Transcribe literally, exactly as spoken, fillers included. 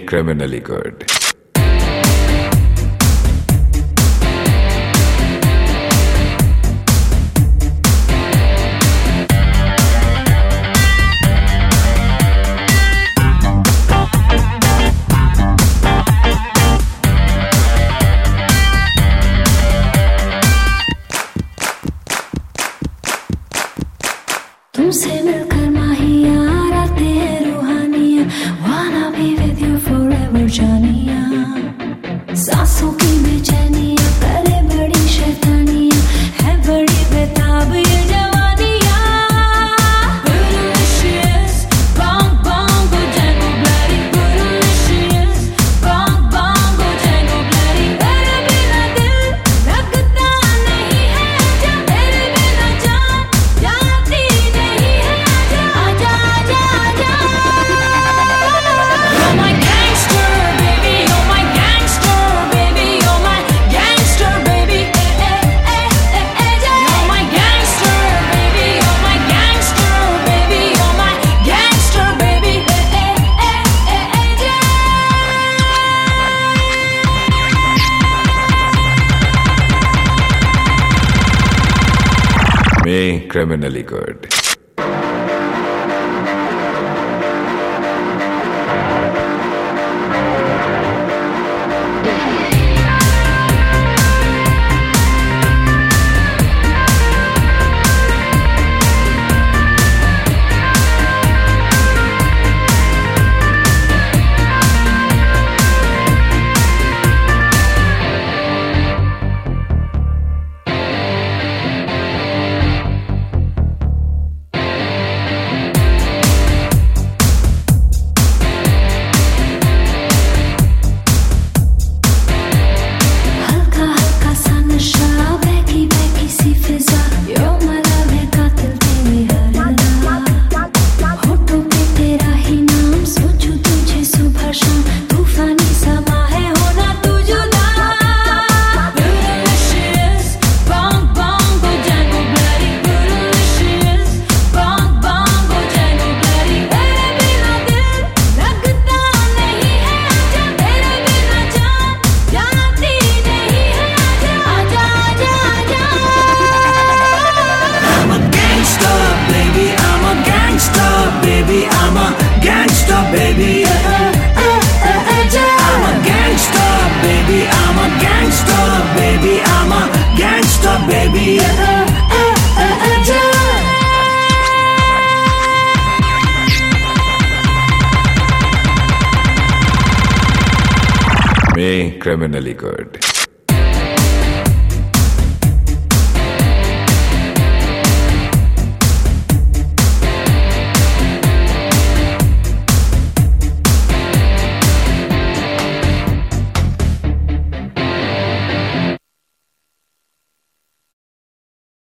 criminally good. तुमसे मिलकर माहिया आते हैं रूहानिया, wanna be with you forever जानिया। सांसों की बेचैनिया करे बड़ी शैतानिया, है बड़ी बेताब ये जवानिया। Bootylicious, bang bang go Django bloody, bootylicious, bang bang go Django bloody। तेरे बिना दिल लगता नहीं है, जा तेरे बिना जान जाती नहीं है। आजा आजा आजा आजा, you're my gangster baby, you're my gangster baby, you're my gangster baby, eh eh eh eh eh ja। You're my gangster baby, you're my gangster baby, you're my gangster baby, eh eh eh eh eh ja। Me criminally good. हल्का हल्का सा नशा, बहकी बहकी सी फिजा, यो मतलब है कातिल तेरी हर रात। होठों पे तेरा ही नाम, सोचूं तुझे सुबह शाम, तूफानी समा है होना तू जुदा। Bootylicious, bang bang go Django bloody, bootylicious, bang bang go Django bloody। तेरे बिना दिल लगता नहीं है, आजा तेरे बिना जान जाती नहीं है। आजा आजा आजा आजा। I'm a gangster, baby. I'm a gangster, baby. I'm a gangster, baby. I'm a gangster, baby. I'm a gangster, baby. I'm a gangster, baby. Me criminally good.